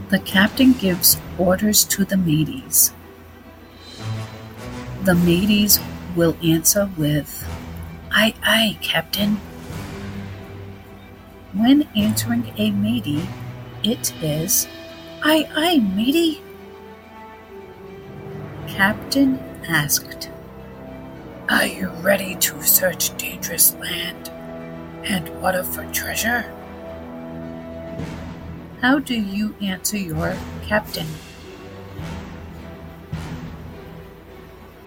The captain gives orders to the mateys. The mateys will answer with, "Aye, aye, Captain." When answering a matey, it is, "Aye, aye, matey." Captain asked, "Are you ready to search dangerous land and water for treasure?" How do you answer your captain?